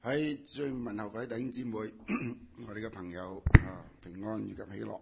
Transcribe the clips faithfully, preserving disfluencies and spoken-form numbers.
喺最問候各位弟兄姊妹，我哋嘅朋友啊，平安以及喜樂。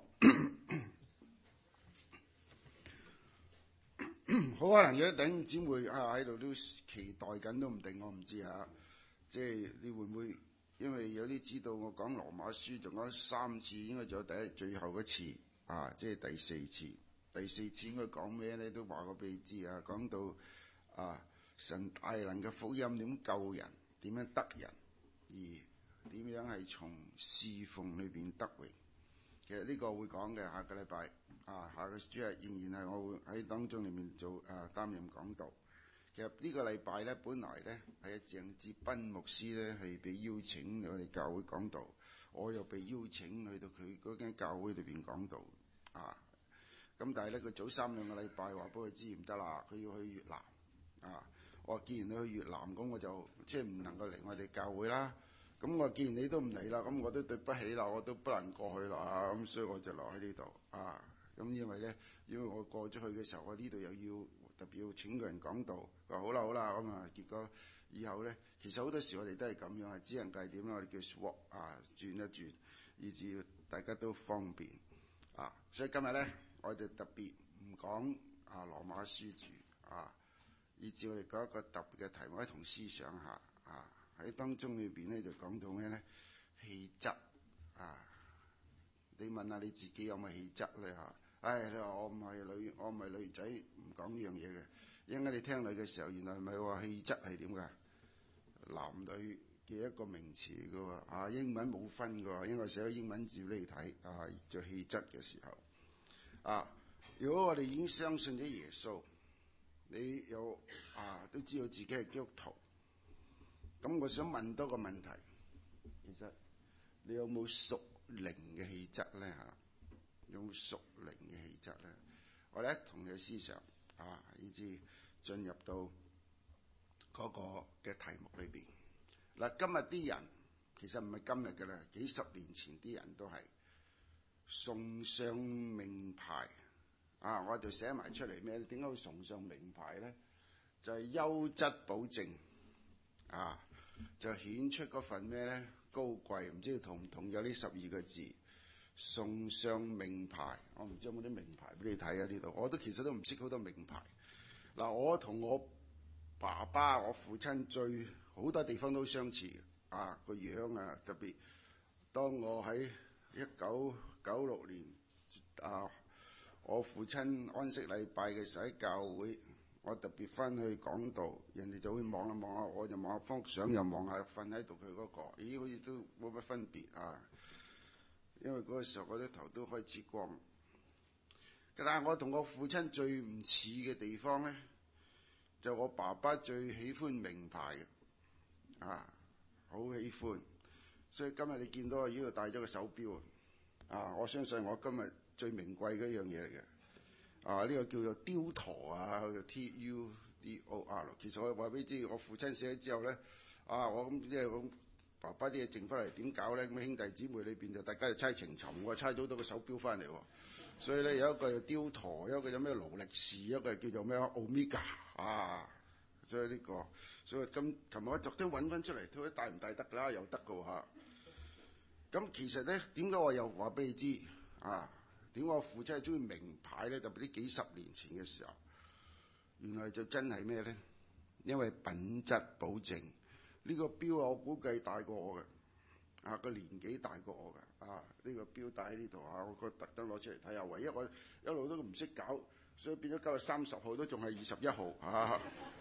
好可能有啲弟兄姊妹啊喺度都期待緊都唔定，我唔知嚇。即係你會唔會？因為有啲知道我講羅馬書仲有三次，應該仲有第一最後一次啊，即係第四次。第四次應該講咩咧？都話過俾你知啊，講到啊神大能嘅福音點救人，點樣得人。而點樣係從侍奉裏邊得榮？其實呢個會講嘅，下個禮拜啊，下個主日仍然係我會喺當中裏面做啊擔任講道。其實呢個禮拜咧，本來咧係鄭志斌牧師咧係被邀請我哋教會講道，我又被邀請去到佢嗰間教會裏邊講道啊。咁但係咧，佢早三兩個禮拜話俾佢知唔得啦，佢要去越南啊。我既然你去越南，咁我就即係唔能夠嚟我哋教會啦。咁我既然你都唔嚟啦，咁我都對不起啦，我都不能過去啦啊！咁所以我就留喺呢度啊。咁因為咧，因為我過咗去嘅時候，我呢度又要特別要請個人講道。佢話好啦好啦，咁啊結果以後咧，其實好多時我哋都係咁樣啊，只能計點啦，我哋叫 swap 啊，轉一轉，以至大家都方便啊。所以今日咧，我哋特別唔講啊羅馬書住啊。以至我哋講一個特別嘅題目，一同思想下啊！喺當中裏邊咧就講到咩咧？氣質啊！你問下你自己有冇氣質咧嚇？唉，你話我唔係女，我唔係女仔，唔講呢樣嘢嘅。因為你聽女嘅時候，原來唔係話氣質係點㗎？男女嘅一個名詞嚟㗎喎啊！英文冇分㗎喎，因為寫咗英文字俾你睇啊，做氣質嘅時候啊，如果我哋已經相信咗耶穌。你有啊都知道自己係基督徒，咁我想問多個問題，其實你有冇屬靈嘅氣質咧嚇？有冇屬靈嘅氣質咧？我哋一同嘅思想啊，以至進入到嗰個嘅題目裏邊。嗱，今日啲人其實唔係今日嘅啦，幾十年前啲人都係崇尚名牌。啊！我就寫埋出嚟咩？點解會崇尚名牌咧？就係、是、優質保證啊！就顯出嗰份咩咧？高貴，唔知同唔同有呢十二個字？崇尚名牌，我唔知有冇啲名牌俾你睇啊？呢度我都其實都唔識好多名牌。嗱、啊，我同我爸爸、我父親最好多地方都相似啊！個樣啊，特別當我喺一九九六年啊。我父親安息禮拜嘅時候喺教會，我特別翻去講道，人哋就會望下望下，我就望下幅相，又望下瞓喺度佢嗰個，咦，好似都冇乜分別啊！因為嗰個時候我啲頭都開始光。但係我同我父親最唔似嘅地方咧，就我爸爸最喜歡名牌嘅，啊，好喜歡。所以今日你見到我呢度戴咗個手錶啊，我相信我今日最名貴嘅一樣嘢嚟嘅，啊呢、這個叫做雕陀啊，叫 T U D O R。其實我話俾你知，我父親死咗之後咧，啊我咁即係我爸爸啲嘢剩翻嚟點搞咧？咁兄弟姊妹裏邊就大家就猜情尋，我猜到到個手錶翻嚟喎。所以咧有一個叫雕陀，有一個有咩勞力士，一個叫做咩 Omega 啊。所以呢、這個，所以今琴日我特登揾翻出嚟，睇下帶唔帶得啦，又得嘅喎嚇。咁其實咧，點解我又話俾你知啊？點解我父親係中意名牌咧？特別呢幾十年前嘅時候，原來就真係咩咧？因為品質保證。呢、這個錶我估計大過我嘅，啊個年紀大過我嘅，啊呢、這個錶戴喺呢度啊，我覺得特登攞出嚟睇下。唯一我一路都唔識搞，所以變咗今日三十號都仲係二十一號啊。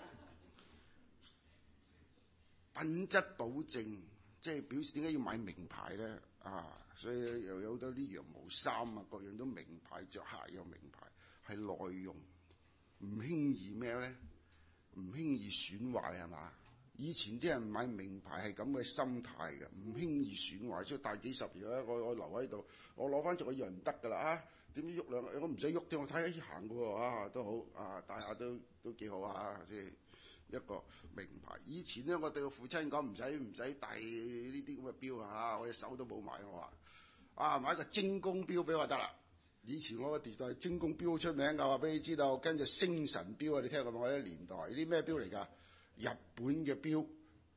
品質保證。即係表示點解要買名牌咧？啊，所以又有好多啲羊毛衫啊，各樣都名牌，着鞋有名牌，係耐用，唔輕易咩咧？唔輕易損壞係嘛？以前啲人買名牌係咁嘅心態嘅，唔輕易損壞，所以戴幾十年咧，我我留喺度，我攞翻咗我以為唔得㗎啦啊！點知喐兩，我唔使喐添，我睇下行嘅喎啊，都好啊，戴下都都幾好啊，即係。一個名牌，以前咧我對我父親講唔使唔使戴呢啲咁嘅錶啊，我隻手都冇埋，我話啊買個精工錶俾我得啦。以前我個時代精工錶好出名㗎，話俾你知道，跟住星辰錶啊，你聽過冇？我啲年代呢啲咩錶嚟㗎？日本嘅錶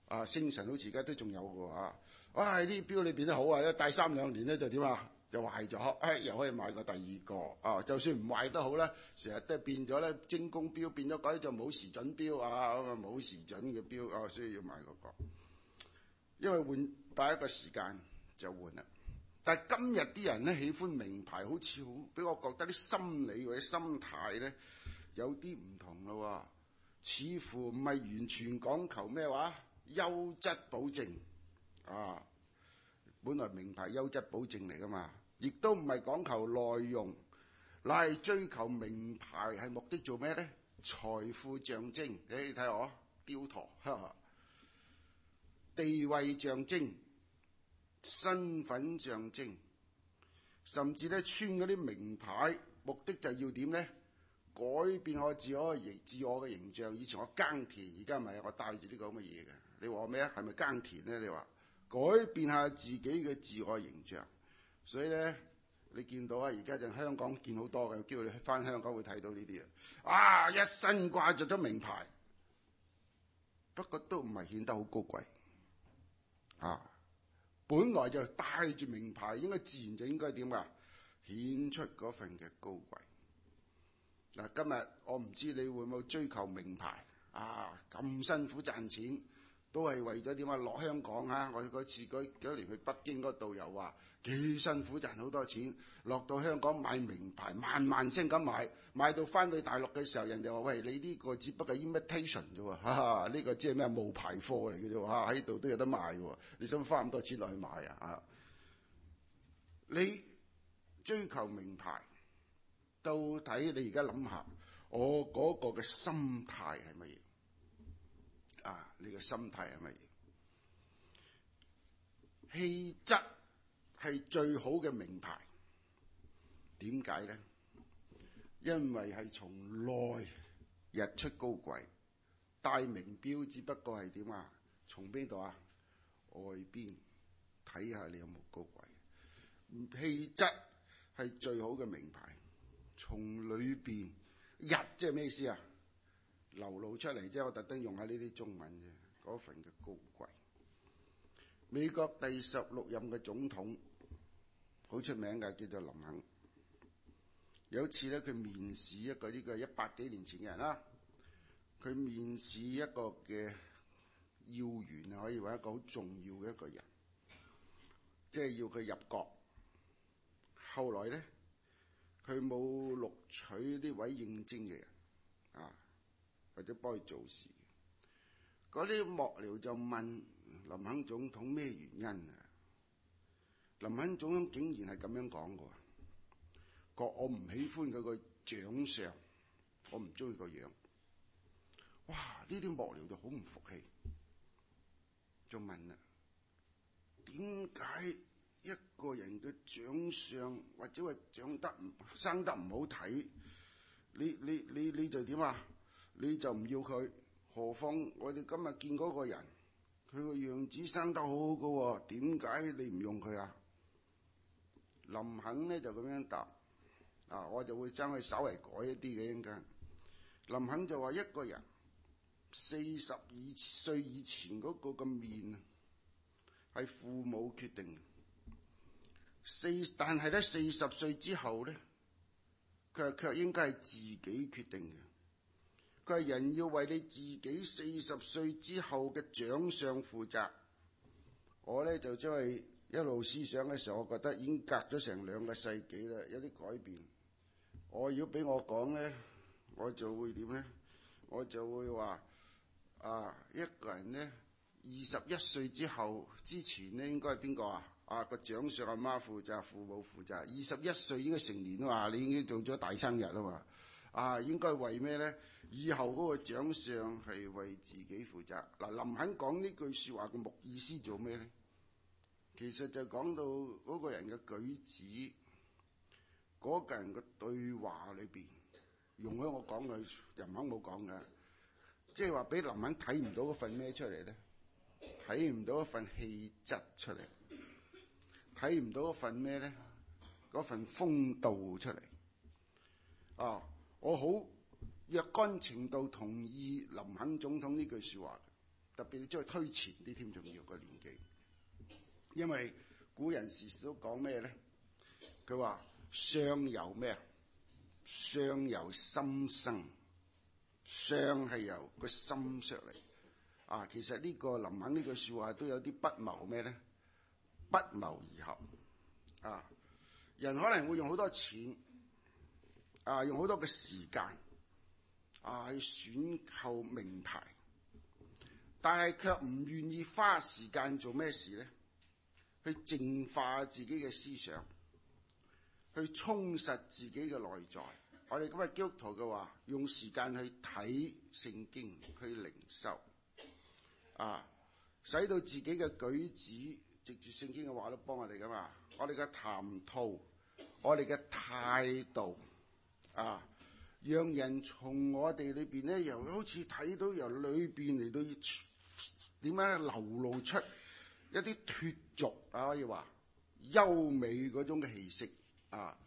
啊，星辰好似而家都仲有嘅嚇。哇！啲錶你變得好啊，一戴三兩年咧就點啊？又壞咗，哎，又可以買個第二個啊！就算唔壞都好咧，成日都變咗咧，精工錶變咗嗰啲就冇時準錶啊，咁啊冇時準嘅錶啊，所以要買嗰個。因為換擺一個時間就換啦。但係今日啲人咧喜歡名牌，好似好俾我覺得啲心理或者心態咧有啲唔同咯。似乎唔係完全講求咩話優質保證啊，本來名牌優質保證嚟噶嘛，亦都唔係講求內容，乃係追求名牌係目的做咩咧？財富象徵，你睇我雕陀，哈哈，地位象徵，身份象徵，甚至咧穿嗰啲名牌，目的就要點咧？改變我自我嘅自我嘅形象。以前我耕田，而家唔係我帶住呢個咁嘅嘢嘅。你話我咩啊？係咪耕田咧？你話改變下自己嘅自我形象。所以咧，你見到啊，而家就香港見好多嘅，有機會你翻香港會睇到呢啲啊。啊，一身掛着咗名牌，不過都唔係顯得好高貴啊。本來就帶住名牌，應該自然就應該點啊？顯出嗰份嘅高貴。嗱，今日我唔知你會唔會追求名牌啊？咁辛苦賺錢，都係為咗點啊？落香港啊！我嗰次嗰幾年去北京嗰導遊話幾辛苦賺好多錢，落到香港買名牌，萬萬聲咁買，買到翻去大陸嘅時候，人哋話：喂，你呢個只不過 imitation 啫喎，哈哈，呢個即係咩冒牌貨嚟嘅啫喎，嚇喺度都有得賣喎，你想花咁多錢落去買啊？啊，你追求名牌。到底你而家諗下，我嗰個嘅心態係乜嘢？啊，你嘅心態係乜嘢？氣質係最好嘅名牌，點解咧？因為係從內日出高貴，戴名錶只不過係點啊？從邊度啊？外邊睇下你有冇高貴，氣質係最好嘅名牌。從裏邊日即係咩意思啊？流露出嚟，即係我特登用下呢啲中文啫。嗰份嘅高貴。美國第十六任嘅總統好出名嘅，叫做林肯。有一次咧，佢面試一個呢個一百幾年前嘅人啦，佢面試一個嘅要員啊，可以話一個好重要嘅一個人，即係要佢入閣。後來咧，佢冇錄取呢位應徵嘅人啊，或者幫佢做事。嗰啲幕僚就問林肯總統咩原因啊？林肯總統竟然係咁樣講嘅，講我唔喜歡佢個長相，我唔中意個樣。哇！呢啲幕僚就好唔服氣，就問啦：點解一個人嘅長相或者話長得唔生得唔好睇，你你你你就點啊？你就唔要佢？何況我哋今日見嗰個人，佢個樣子生得好好嘅，點解你唔用佢啊？林肯呢就咁樣答，啊，我就會將佢稍微改一啲嘅應該。林肯就話：一個人四十二歲以前嗰個嘅面係父母決定，四但係咧四十歲之後咧，佢卻應該係自己決定嘅。佢係人要為你自己四十歲之後嘅長相負責。我咧就將佢一路思想嘅時候，我覺得已經隔咗成兩個世紀啦，有啲改變。我如果俾我講咧，我就會點咧？我就會話啊，一個人咧二十一歲之後之前咧，應該係邊個啊？啊，個長相阿媽負責，父母負責。二十一歲應該成年啊嘛，你已經做咗大生日啊嘛。啊，應該為咩咧？以後嗰個長相係為自己負責。嗱，林肯講呢句説話嘅目意思做咩咧？其實就講到嗰個人嘅舉止，嗰個人嘅對話裏邊，容許我講嘅，林肯冇講嘅，即係話俾林肯睇唔到嗰份咩出嚟咧？睇唔到一份氣質出嚟，睇唔到一份咩咧？嗰份風度出嚟。啊，我好若干程度同意林肯總統呢句説話。 特別你將佢推前啲添，仲要個年紀。因為古人時時都講咩咧？佢話相由咩啊？相由心生，相係由個心出嚟。啊，其實呢個林肯呢句説話都有啲不謀咩咧？不謀而合。啊，人可能會用好多錢，啊，用好多嘅時間，啊，去選購名牌，但係卻唔願意花時間做咩事咧？去淨化自己嘅思想，去充實自己嘅內在。我哋今日基督徒嘅話，用時間去睇聖經，去靈修，啊，使到自己嘅舉止，藉住聖經嘅話都幫我哋噶嘛。我哋嘅談吐，我哋嘅態度，啊，讓人從我哋裏邊咧，又好似睇到由裏邊嚟到點樣流露出一啲脫俗啊，可以話優美嗰種嘅氣息啊。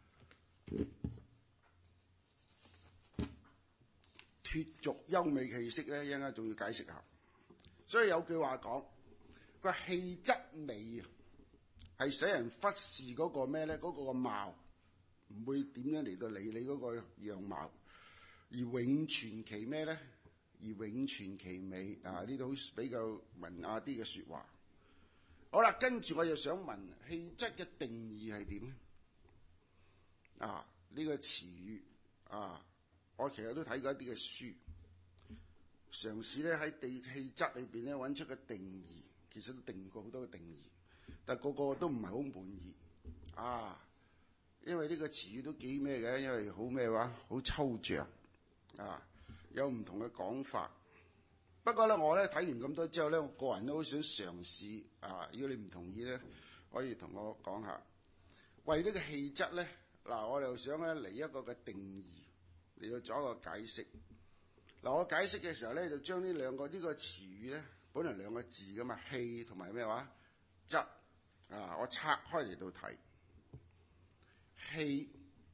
脫俗優美氣息咧，一陣間仲要解釋下。所以有句話講，個氣質美啊，係使人忽視嗰個咩咧？嗰、嗰個貌，唔會點樣嚟到理你嗰個樣貌，而永存其咩咧？而永存其美啊！呢度比較文雅啲嘅説話。好啦，跟住我又想問氣質嘅定義係點咧？啊，呢、呢個詞語啊。我其實都睇過一啲嘅書，嘗試咧喺地氣質裏邊咧揾出個定義，其實都定過好多個定義，但係個個都唔係好滿意啊，因為呢個詞語都幾咩嘅，因為好咩話，好抽象啊，有唔同嘅講法。不過咧，我咧睇完咁多之後咧，我個人都好想嘗試啊，如果你唔同意咧，可以同我講下。為呢個氣質咧，嗱，我哋想咧嚟一個嘅定義。嚟到做一個解釋。嗱，我解釋嘅時候咧，就將呢兩個呢個詞語咧，本來兩個字噶嘛，氣同埋咩話質啊，我拆開嚟到睇氣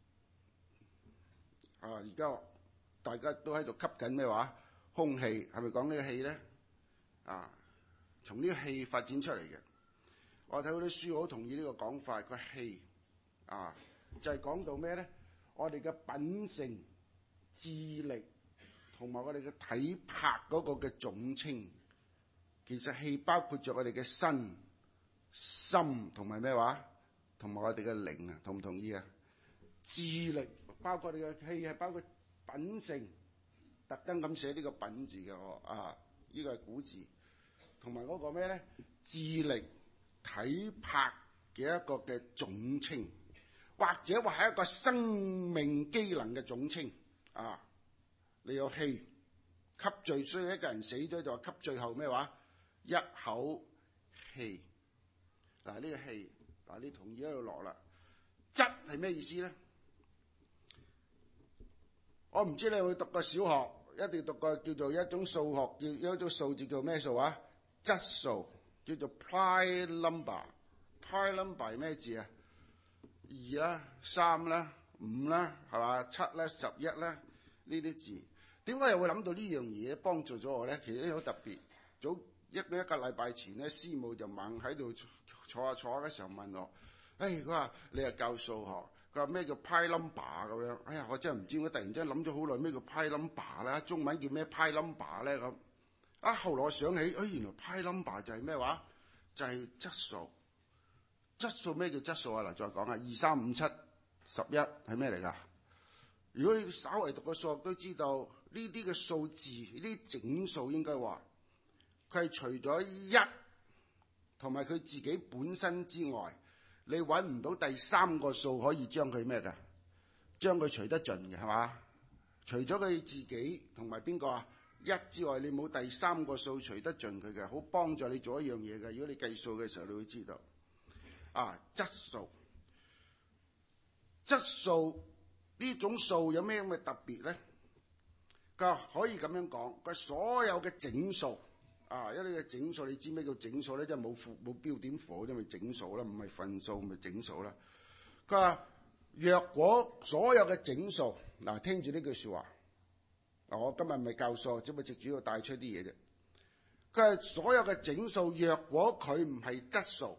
啊。而家大家都喺度吸緊咩話空氣，係咪講呢個氣咧？啊，從呢個氣發展出嚟嘅。我睇到啲書好同意呢個講法，個氣啊就係講到咩咧？我哋嘅品性、智力同埋我哋嘅體魄嗰個嘅總稱，其實氣包括咗我哋嘅身、心同埋咩話，同埋我哋嘅靈啊，同唔同意啊？智力包括我哋嘅氣係包括品性，特登咁寫呢個品字嘅我啊，呢個係古字，同埋嗰個咩咧？智力、體魄嘅一個嘅總稱，或者話係一個生命機能嘅總稱。啊！你有氣吸最，所以一個人死咗就話吸最後咩話？一口氣。嗱、啊、呢、這個氣，嗱、啊、你同意喺度落啦。質係咩意思咧？我唔知你有冇讀過小學，一定讀過叫做一種數學，叫有一種數字叫咩數啊？質數叫做 prime number。prime number 係咩字啊？二啦，三啦。五啦，係嘛？七啦，十一啦，呢啲字，點解又會諗到呢樣嘢幫助咗我咧？其實好特別。早一個一個禮拜前咧，師母就猛喺度坐下坐下嘅時候問我，誒，佢話你係教數學，佢話咩叫 prime number 咁樣？哎呀，我真係唔知，我突然之間諗咗好耐咩叫 prime number 啦，中文叫咩 prime number 咧咁。啊，後來我想起，誒，原來 prime number 就係咩話？就係質數。質數咩叫質數啊？嗱，再講下，二三五七。十一係咩嚟㗎？如果你稍為讀過數學都知道，呢啲嘅數字，呢啲整數應該話，佢係除咗一同埋佢自己本身之外，你揾唔到第三個數可以將佢咩㗎？將佢除得盡嘅係嘛？除咗佢自己同埋邊個啊？一之外，你冇第三個數除得盡佢嘅，好幫助你做一樣嘢嘅。如果你計數嘅時候，你會知道啊，質數。質數呢種數有咩咁嘅特別咧？佢可以咁樣講，佢所有嘅整數啊，一啲嘅整數，你知咩叫整數咧？即係冇負冇標點符，因為整數啦，唔係分數咪整數啦。佢話若果所有嘅整數，嗱，聽住呢句說話，嗱，我今日唔係教數，只不過直主要帶出啲嘢啫。 佢係所有嘅整數，若果佢唔係質數，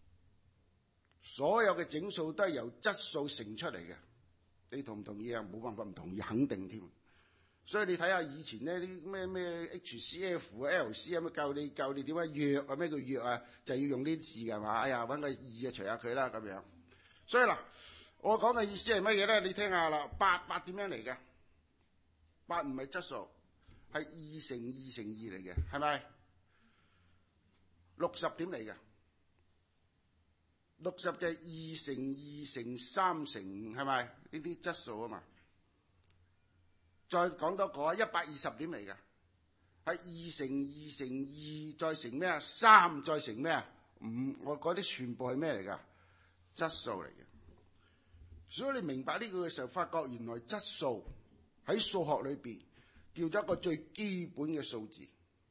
所有嘅整數都係由質數乘出嚟嘅。你同唔同意啊？冇辦法唔同意，肯定添。所以你睇下以前呢啲咩咩 H C F、L C M 教你教你點樣約啊？咩叫約啊？就係要用呢啲字㗎嘛。哎呀，揾個二啊除下佢啦咁樣。所以嗱，我講嘅意思係乜嘢咧？你聽下啦，八八點樣嚟嘅？八唔係質數，係二乘二乘二嚟嘅，係咪？六十點嚟嘅？六十就係二乘二乘三乘五，係咪？呢啲質數啊嘛。再講多個一百二十點嚟嘅，係二乘二乘二再乘咩啊？三再乘咩啊？五，我嗰啲全部係咩嚟㗎？質數嚟嘅。所以你明白呢個嘅時候，發覺原來質數喺數學裏邊叫咗一個最基本嘅數字，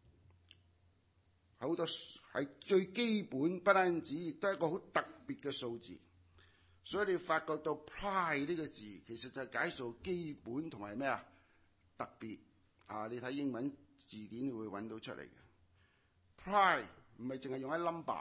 好多係最基本，不單止亦都係一個好特別嘅數字。所以你發覺到 pi 呢個字其實就係解數基本同埋咩啊？特別啊！你睇英文字典你會揾到出嚟嘅。Pi 唔係淨係用喺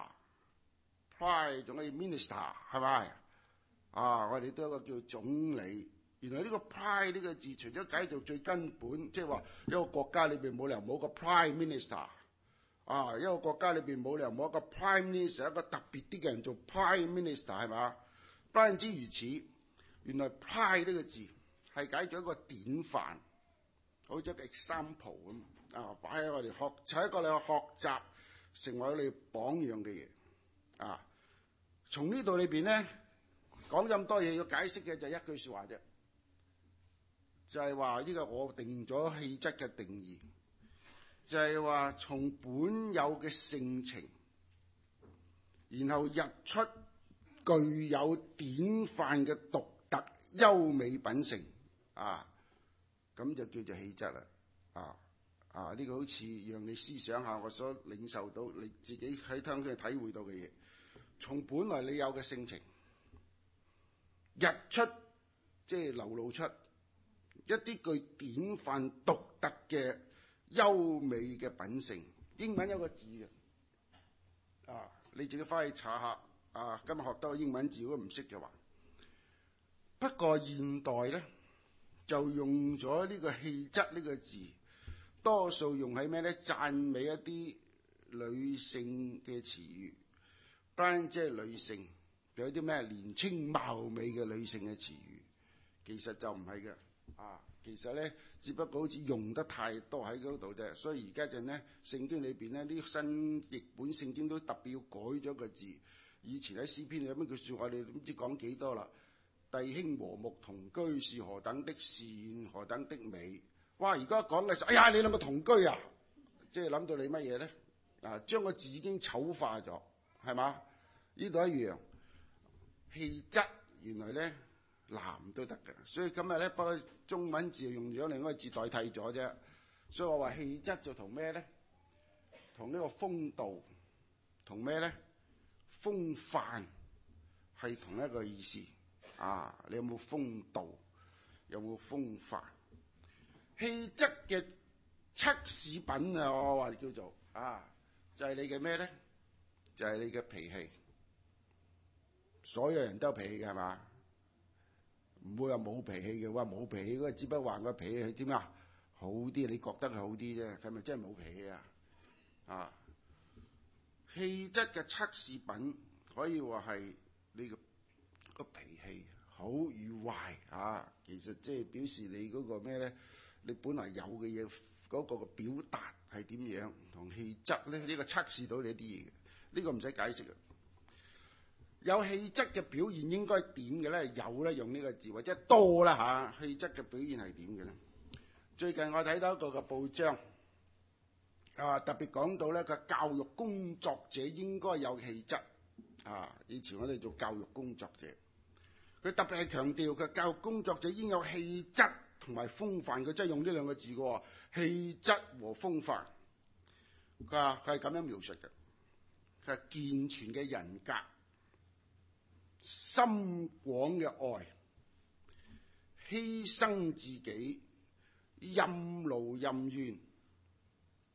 number，Pi 仲可以 minister 係咪？啊！我哋都有一個叫總理。原來呢個 Pi 呢個字，除咗解做最根本，即係話一個國家裏邊冇理由冇個 Prime Minister。啊！一個國家裏邊冇理由冇一個 Prime Minister， 一個特別啲嘅人做 Prime Minister 係嘛？不單止如此，原來 Pi 呢個字係解咗一個典範。好似一個 example 咁啊，擺喺我哋學，就係一個你學習成為你榜樣嘅嘢啊。從呢度裏邊咧講咁多嘢要解釋嘅就係一句説話啫，就係話呢個我定咗氣質嘅定義，就係話從本有嘅性情，然後日出具有典範嘅獨特優美品性啊。咁就叫做氣質啦，啊啊呢、這個好似讓你思想下我所領受到你自己喺當中體會到嘅嘢，從本來你有嘅性情，日出即係流露出一啲具典範獨特嘅優美嘅品性。英文有個字嘅，啊你自己翻去查下，啊今日學到英文字如果唔識嘅話，不過現代咧。就用咗呢個氣質呢個字，多數用喺咩咧？讚美一啲女性嘅詞語，不單止係女性，有啲咩年青貌美嘅女性嘅詞語，其實就唔係嘅。啊，其實咧，只不過好似用得太多喺嗰度啫。所以而家就咧，聖經裏邊咧，啲新譯本聖經都特別要改咗個字。以前喺詩篇有咩句説話，我哋唔知講幾多啦。弟兄和睦同居是何等的善，何等的美。哇！而家講嘅時候，哎呀，你兩個同居啊，即係諗到你乜嘢咧？啊，將個字已經醜化咗，係嘛？呢度一樣氣質，原來咧男都得嘅。所以今日咧，不過中文字用咗另一個字代替咗啫。所以我話氣質就同咩咧？同呢個風度，同咩咧？風範係同一個意思。啊！你有冇風度？有冇風範？氣質嘅測試品啊！我話叫做啊，就係、是、你嘅咩咧？就係、是、你嘅脾氣。所有人都有脾氣嘅係嘛？唔會話冇脾氣嘅。話冇脾氣嗰個只不過話個脾氣點啊？好啲，你覺得佢好啲啫。佢咪真係冇脾氣啊？啊！氣質嘅測試品可以話係呢個。個脾氣好與壞啊，其實即係表示你嗰個咩咧？你本來有嘅嘢嗰個嘅表達係點樣，同氣質咧呢、呢個測試到你一啲嘢嘅，呢、呢個唔使解釋嘅。有氣質嘅表現應該點嘅咧？有咧用呢個字或者多啦嚇、啊，氣質嘅表現係點嘅咧？最近我睇到一個嘅報章啊，特別講到咧個教育工作者應該有氣質啊。以前我哋做教育工作者。佢特別係強調佢教育工作者應有氣質同埋風範，佢真係用呢兩個字嘅喎，氣質和風範。佢話佢係咁樣描述嘅，佢係健全嘅人格、深廣嘅愛、犧牲自己、任勞任怨、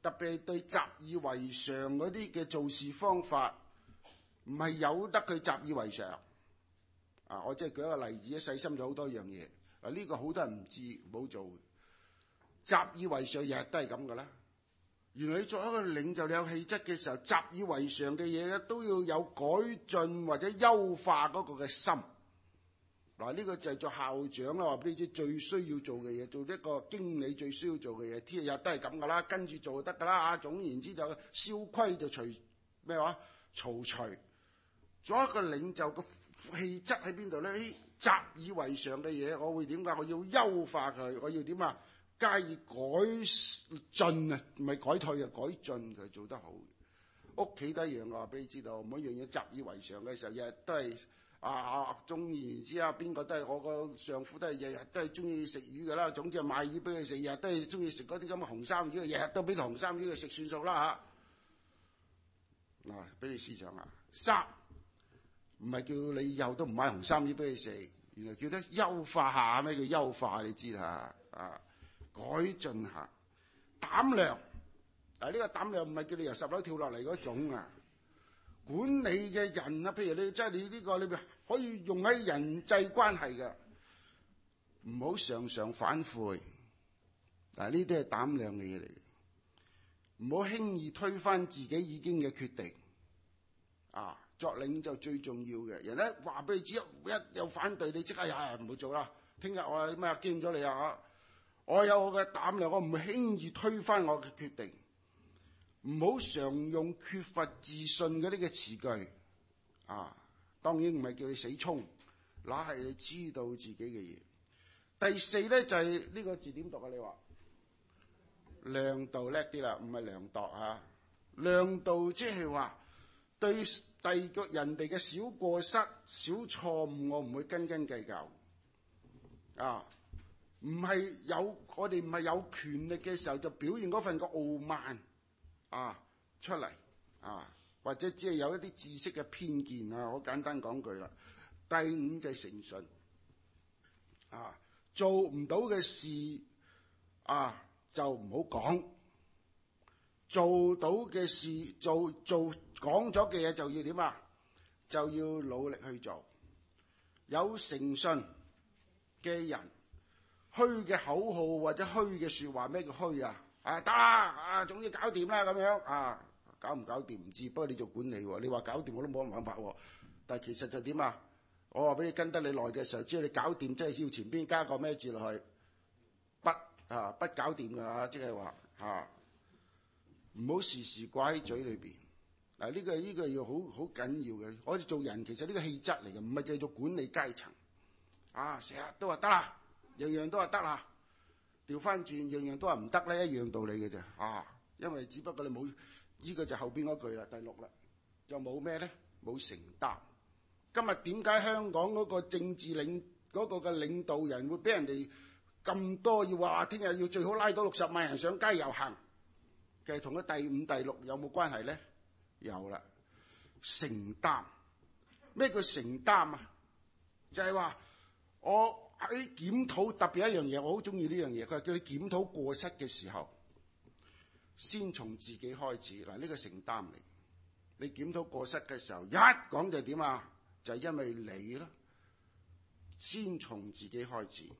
特別係對習以為常嗰啲嘅做事方法，唔係由得佢習以為常。啊，我即係舉一個例子，細心咗好多樣嘢。嗱，呢個好多人唔知，冇做嘅。習以為常，日日都係咁噶啦。原來你作為一個領袖，你有氣質嘅時候，習以為常嘅嘢咧，都要有改進或者優化嗰個嘅心。嗱，呢個就係做校長啦，話俾你知最需要做嘅嘢，做一個經理最需要做嘅嘢，天日日都係咁噶啦，跟住做就得噶啦。啊，總言之就蕭規就除咩話曹隨。做一個領袖嘅氣質喺邊度咧？誒，習以為常嘅嘢，我會點解？我要優化佢，我要點啊？加以改進啊，唔係改退啊，改進佢做得好。屋企都一樣，我話俾你知道，每樣嘢習以為常嘅時候，日日都係。啊啊！總言之啊，邊個都係我個上夫都係日日都係中意食魚㗎啦。總之係買魚俾佢食，日日都係中意食嗰啲咁嘅紅衫魚，日日都俾紅衫魚佢食算數啦嚇。嗱、啊，俾你試想下，三唔係叫你以後都唔買紅衫魚俾佢食，原來叫得優化下。咩叫優化？你知啦啊，改進下膽量。嗱，呢個膽量唔係叫你由十樓跳落嚟嗰種啊。管理嘅人啊，譬如你即係你呢個裏邊可以用喺人際關係嘅，唔好常常反悔。嗱，呢啲係膽量嘅嘢嚟嘅，唔好輕易推翻自己已經嘅決定。啊，作領袖最重要嘅，人咧話俾你知，一有反對你即刻呀唔好做啦。聽日我咩驚咗你啊？我有我嘅膽量，我唔會輕易推翻我嘅決定。唔好常用缺乏自信嗰啲嘅詞句，啊，當然唔係叫你死衝，那係你知道自己嘅嘢。第四咧就係、是、呢個字點讀啊？你話量度叻啲啦，唔係量度啊。量度即係話對第二個人哋嘅小過失、小錯誤，我唔會斤斤計較。啊，唔係有我哋唔係有權力嘅時候就表現嗰份個傲慢。啊，出嚟啊，或者只係有一啲知識嘅偏見啊，我簡單講句啦。第五就係誠信，啊，做唔到嘅事啊就唔好講，做到嘅事做做講咗嘅嘢就要點啊？就要努力去做。有誠信嘅人，虛嘅口號或者虛嘅說話，咩叫虛啊？啊得啦，啊總之搞掂啦咁樣啊，搞唔搞掂唔知，不過你做管理喎，你話搞掂我都冇辦法喎。但係其實就點啊？我話俾你跟得你耐嘅時候，只要你搞掂，即係要前邊加個咩字落去，不啊不搞掂㗎，即係話嚇，唔好時時掛喺嘴裏邊。嗱，呢個呢個要好好緊要嘅。我哋做人其實呢個氣質嚟嘅，唔係淨係做管理階層啊，成日都話得啦，樣樣都話得啦。調翻轉，樣樣都話唔得咧，一樣道理嘅啫。啊，因為只不過你冇呢個就後邊嗰句啦，第六啦，就冇咩咧，冇承擔。今日點解香港嗰個政治領嗰個嘅領導人會俾人哋咁多要話聽日要最好拉到六十萬人上街遊行？其實同佢第五、第六有冇關係咧？有啦，承擔。咩叫承擔啊？就係話我喺檢討，特別一樣嘢，我好中意呢樣嘢。佢係叫你檢討過失嘅時候，先從自己開始。嗱，呢個承擔嚟。你檢討過失嘅時候，一講就點啊？就係因為你咯，先從自己開始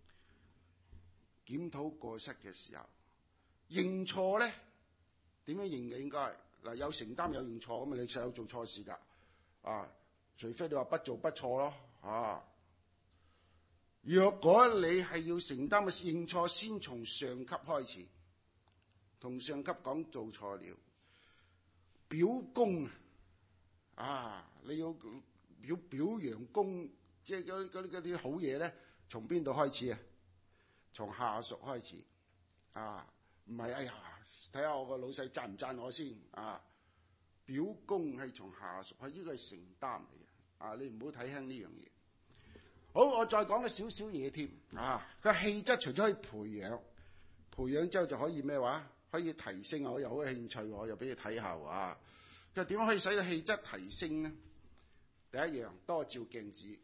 檢討過失嘅時候，認錯咧，點樣認嘅？應該嗱，有承擔有認錯咁啊，你實有做錯事噶啊，除非你話不做不錯咯啊。若果你係要承擔嘅認錯，先從上級開始，同上級講做錯了，表功啊，你要表表揚功，即係嗰啲嗰啲好嘢咧，從邊度開始啊？從下屬開始啊，唔係哎呀，睇下我個老細讚唔讚我先啊。表功係從下屬，係呢個係承擔嚟嘅啊，你唔好睇輕呢樣嘢。好，我再講咗少少嘢添啊！個氣質除咗可以培養，培養之後就可以咩話？可以提升。我又好有興趣，我又俾你睇下啊！佢點樣可以使到氣質提升呢？第一樣，多照鏡子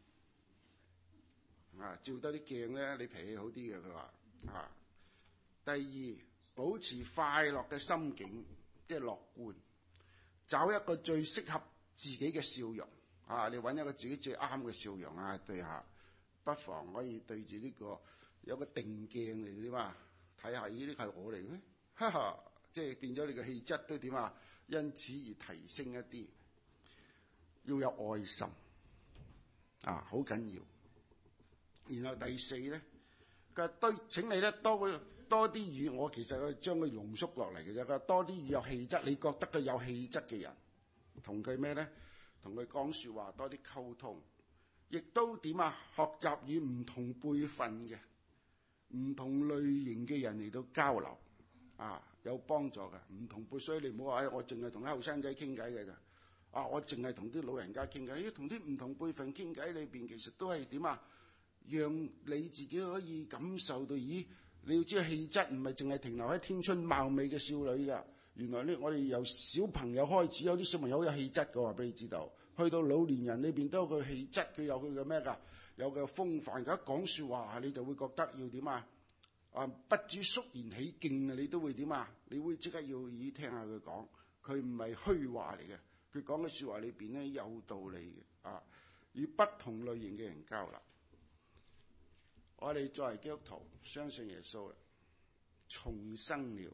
啊，照多啲鏡咧，你脾氣好啲嘅。佢話啊，第二保持快樂嘅心境，即係樂觀，找一個最適合自己嘅笑容啊！你揾一個自己最啱嘅笑容啊，對下，不妨可以對住呢個有個定鏡嚟點啊，睇下呢啲係我嚟咩？哈哈，即係變咗你嘅氣質都點啊？因此而提升一啲，要有愛心啊，好緊要。然後第四咧，佢對請你咧多個多啲與我，其實佢將佢濃縮落嚟嘅啫。佢多啲與有氣質，你覺得佢有氣質嘅人，同佢咩咧？同佢講説話，多啲溝通，亦都點啊？學習與唔同輩份嘅、唔同類型嘅人嚟到交流啊，有幫助嘅。唔同輩，所以你唔好話，我淨係同啲後生仔傾偈嘅㗎。啊，我淨係同啲老人家傾偈。要同啲唔同輩份傾偈裏邊，其實都係點啊？讓你自己可以感受到，咦？你要知道氣質唔係淨係停留喺天春貌美嘅少女㗎。原來呢，我哋由小朋友開始，有啲小朋友好有氣質嘅，話俾你知道。去到老年人裏邊都有佢氣質，佢有佢嘅咩㗎？有嘅風範。而家講説話，你就會覺得要點啊？啊，不止肅然起敬啊！你都會點啊？你會即刻要耳聽下佢講，佢唔係虛話嚟嘅。佢講嘅説話裏邊咧有道理嘅啊！與不同類型嘅人交流。我哋作為基督徒，相信耶穌啦，重生了，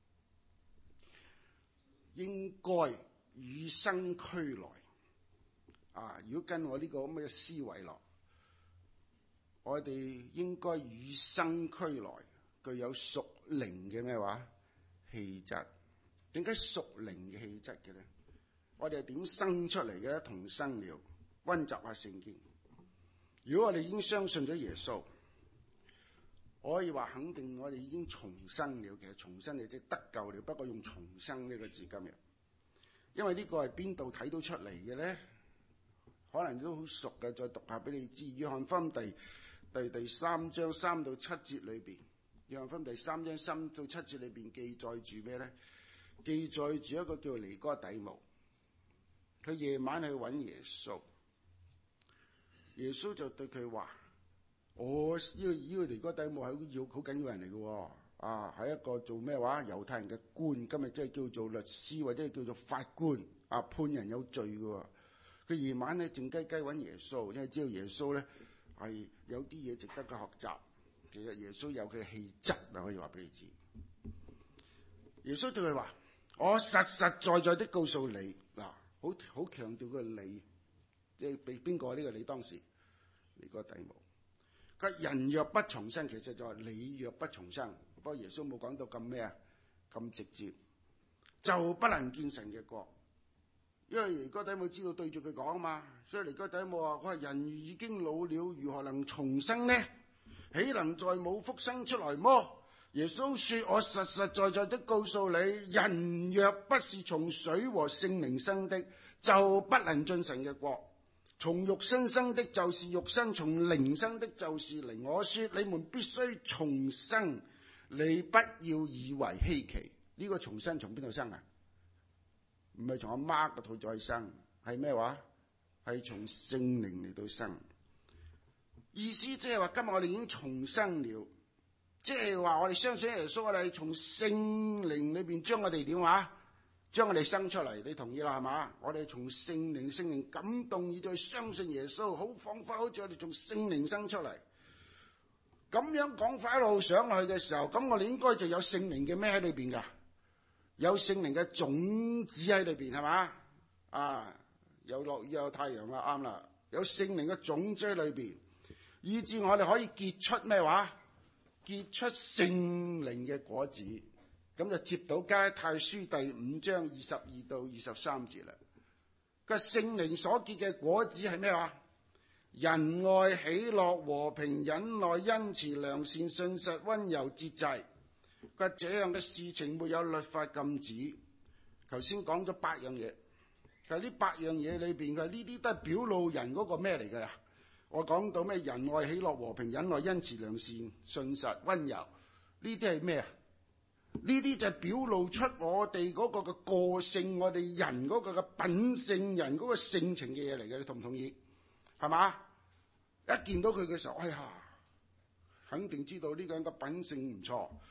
應該與生俱來啊！如果跟我呢個咁嘅思維落，我哋應該與生俱來，具有屬靈嘅咩話氣質？點解屬靈嘅氣質嘅咧？我哋係點生出嚟嘅咧？同生了，溫習下聖經。如果我哋已經相信咗耶穌，我可以話肯定我哋已經重生了。其實重生就即係得救了，不過用重生呢個字今日，因為呢個係邊度睇到出嚟嘅咧？可能都好熟嘅，再讀下俾你知。約翰福音第第第三章三到七節裏邊，約翰福音第三章三到七節裏邊記載住咩咧？記載住一個叫尼哥底母，佢夜晚去揾耶穌，耶穌就對佢話：我呢個呢個尼哥底母係好要好緊要人嚟嘅，啊，係一個做咩話猶太人嘅官，今日即係叫做律師或者係叫做法官，啊，判人有罪嘅。佢夜晚咧靜雞雞揾耶穌，因為知道耶穌咧係有啲嘢值得佢學習。其實耶穌有佢嘅氣質啊，可以話俾你知。耶穌對佢話：我實實在在的告訴你，嗱，好好強調個你，即係俾邊個呢個你當時尼哥底母。佢人若不重生，其實就係你若不重生。不過耶穌冇講到咁咩啊，咁直接，就不能見神嘅國。因為尼哥底母知道對住佢講啊嘛，所以尼哥底母話：佢話人已經老了，如何能重生呢？豈能在母腹生出來麼？耶穌說：我實實在在的告訴你，人若不是從水和聖靈生的，就不能進神嘅國。從肉身生的就是肉身，從靈生的就是靈。我說你們必須重生，你不要以為稀奇。呢、這個重生從邊度生啊？唔係從阿媽個肚再生，係咩話？係從聖靈嚟到生。意思即係話今日我哋已經重生了，即係話我哋相信耶穌，我哋從聖靈裏邊將我哋點話？將我哋生出嚟，你同意啦係嘛？我哋從聖靈聖靈感動而再相信耶穌，好仿佛好似我哋從聖靈生出嚟。咁樣講法一路上去嘅時候，咁我哋應該就有聖靈嘅咩喺裏邊噶？有聖靈嘅種子喺裏邊係嘛？啊，有落雨有太陽啦，啱啦。有聖靈嘅種子喺裏邊，以致我哋可以結出咩話？結出聖靈嘅果子。咁就接到加拉太書第五章二十二到二十三節啦。個聖靈所結嘅果子係咩話？仁愛、喜樂、和平、忍耐、恩慈、良善、信實、溫柔、節制。佢這樣嘅事情沒有律法禁止。頭先講咗八樣嘢，其實呢八樣嘢裏邊嘅呢啲都係表露人嗰個咩嚟㗎？我講到咩仁愛、喜樂、和平、忍耐、恩慈、良善、信實、溫柔，呢啲係咩啊？呢啲就係表露出我哋嗰個嘅個性，我哋人嗰個嘅品性，人嗰個性情嘅嘢嚟嘅，你同唔同意？係嘛？一見到佢嘅時候，哎呀，肯定知道呢個人嘅品性唔錯。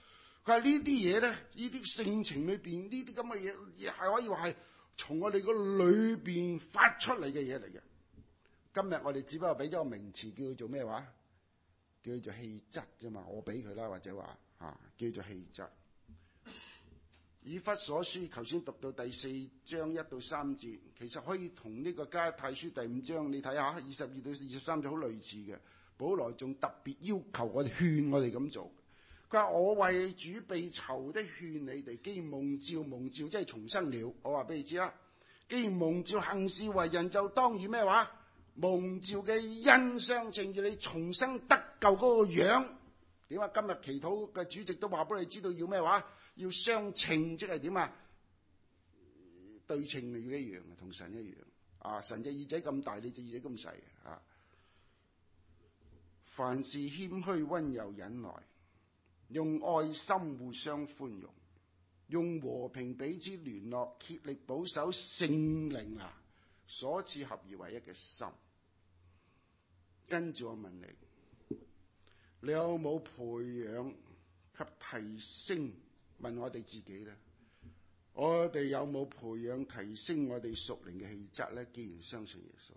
佢話呢啲嘢咧，呢啲性情裏邊呢啲咁嘅嘢，亦係可以話係從我哋個裏邊發出嚟嘅嘢嚟嘅。今日我哋只不過俾咗個名詞叫佢做咩話？叫佢做氣質啫嘛，我俾佢啦，或者話啊叫做氣質。以弗所書頭先讀到第四章一到三節，其實可以同呢個加拉太書第五章你睇下二十二到二十三節好類似嘅。保羅仲特別要求我哋勸我哋咁做。佢話我為主被囚的勸你哋，既蒙召蒙召即係重生了。我話俾你知啦，既蒙召行事為人就當與咩話？蒙召嘅恩相稱，要你重生得救嗰個樣。點啊？今日祈禱嘅主席都話俾你知道要咩話？要相稱，即係點啊？對稱要一樣，同神一樣。啊，神隻耳仔咁大，你隻耳仔咁細啊！凡事謙虛溫柔忍耐，用愛心互相寬容，用和平彼此聯絡，竭力保守聖靈啊所賜合而為一嘅心。跟住我問你，你有冇培養及提升？問我哋自己咧，我哋有冇培養提升我哋屬靈嘅氣質咧？既然相信耶穌，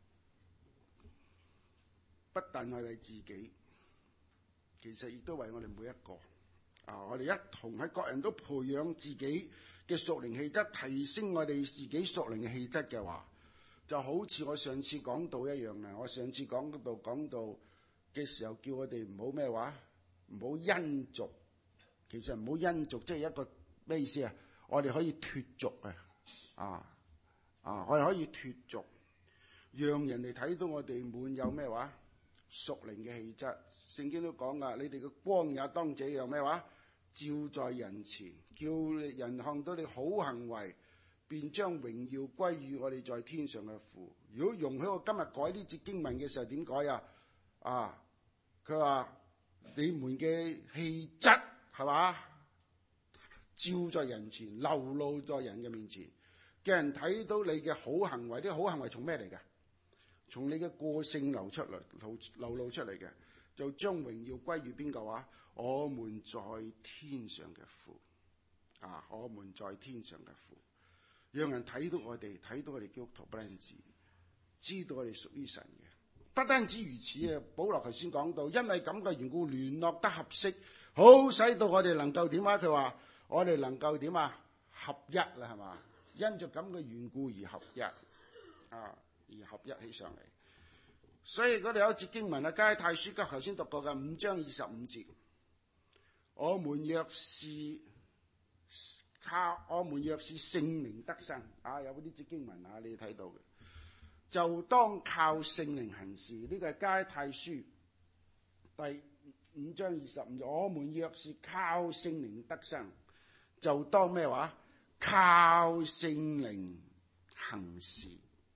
不但係為自己，其實亦都為我哋每一個啊！我哋一同喺各人都培養自己嘅屬靈氣質，提升我哋自己屬靈嘅氣質嘅話，就好似我上次講到一樣啦。我上次講到講到嘅時候，叫我哋唔好咩話，唔好因俗。其實唔好因俗，即係一個咩意思啊？我哋可以脫俗啊！啊啊！我哋可以脫俗，讓人哋睇到我哋滿有咩話屬靈嘅氣質。聖經都講噶，你哋嘅光也當這樣咩話照在人前，叫人看到你好行為，便將榮耀歸於我哋在天上嘅父。如果容許我今日改呢節經文嘅時候，點改啊？啊，佢話你們嘅氣質。係嘛？照在人前，流露在人嘅面前，叫人睇到你嘅好行為。啲好行為從咩嚟嘅？從你嘅個性流出嚟，流露出嚟嘅，就將榮耀歸於邊個話？我們在天上嘅父啊！我們在天上嘅父，讓人睇到我哋，睇到我哋基督徒不單止知道我哋屬於神嘅。不單止如此啊！保羅頭先講到，因為咁嘅緣故，聯絡得合適。好使到我哋能夠點啊？佢話我哋能夠點啊？合一啦，係嘛？因着咁嘅緣故而合一啊，而合一起上嚟。所以嗰度有一節經文啊，加拉太書頭先讀過嘅五章二十五節，我們若是靠我們若是聖靈得生啊，有呢節經文啊，你睇到嘅，就當靠聖靈行事。呢、這個係加拉太書第五章二十五，我們若是靠聖靈得生，就當咩話？靠聖靈行事，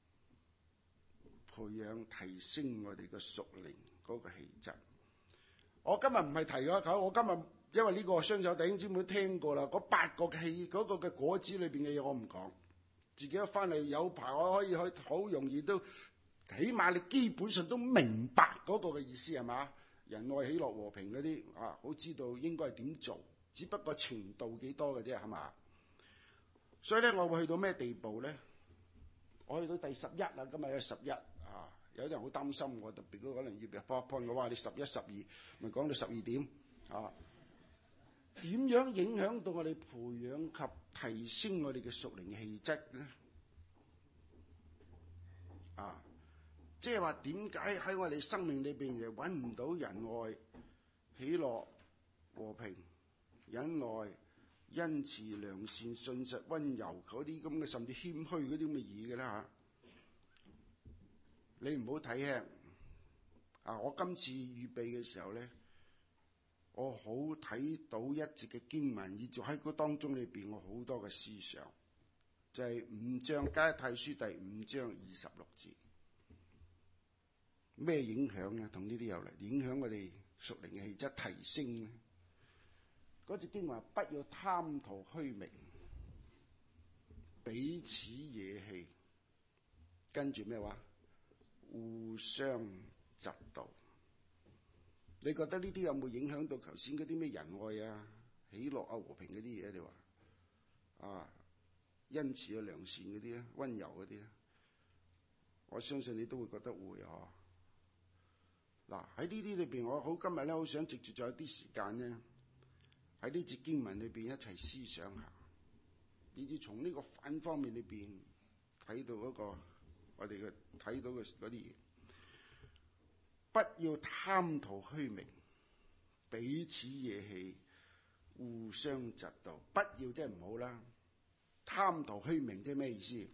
培養提升我哋嘅屬靈嗰個氣質。我今日唔係提咗，我今日因為呢個雙手弟兄姊妹都聽過啦，嗰八個氣嗰、嗰個嘅果子裏邊嘅嘢我唔講，自己一翻嚟有排我可以去好容易都，起碼你基本上都明白嗰個嘅意思係嘛？仁愛喜樂和平嗰啲啊，好知道應該係點做，只不過程度幾多嘅啫，係嘛？所以咧，我會去到咩地步咧？我去到第十一啦，今日有十一啊，有啲人好擔心我，特別嗰可能要 PowerPoint 嘅話，你十一、十二咪講到十二點啊？點樣影響到我哋培養及提升我哋嘅屬靈氣質咧？啊！即係話點解喺我哋生命裏邊又揾唔到仁愛、喜樂、和平、忍耐、恩慈、良善、信實、溫柔嗰啲咁嘅，甚至謙虛嗰啲咁嘅嘢嘅啦嚇？你唔好睇輕啊！我今次預備嘅時候咧，我好睇到一節嘅經文，以至喺嗰當中裏邊我好多嘅思想，就係、是、五章加拉太書第五章二十六節。咩影響咧？同呢啲有嚟影響我哋屬靈嘅氣質提升咧？嗰節經文，不要貪圖虛名，彼此惹氣，跟住咩話？互相嫉妒。你覺得呢啲有冇影響到頭先嗰啲咩仁愛啊、 喜樂啊、和平嗰啲嘢，你話啊恩慈啊、良善嗰啲啊、溫柔嗰啲咧，我相信你都會覺得會啊。嗱，喺呢啲裏邊，我好今日咧好想藉住咗一啲時間咧，喺呢節經文裏邊一齊思想下，以至從呢個反方面裏邊睇到嗰、那個我哋嘅睇到嘅嗰啲嘢。不要貪圖虛名，彼此惹氣，互相嫉妒。不要即係唔好啦。貪圖虛名即係咩意思？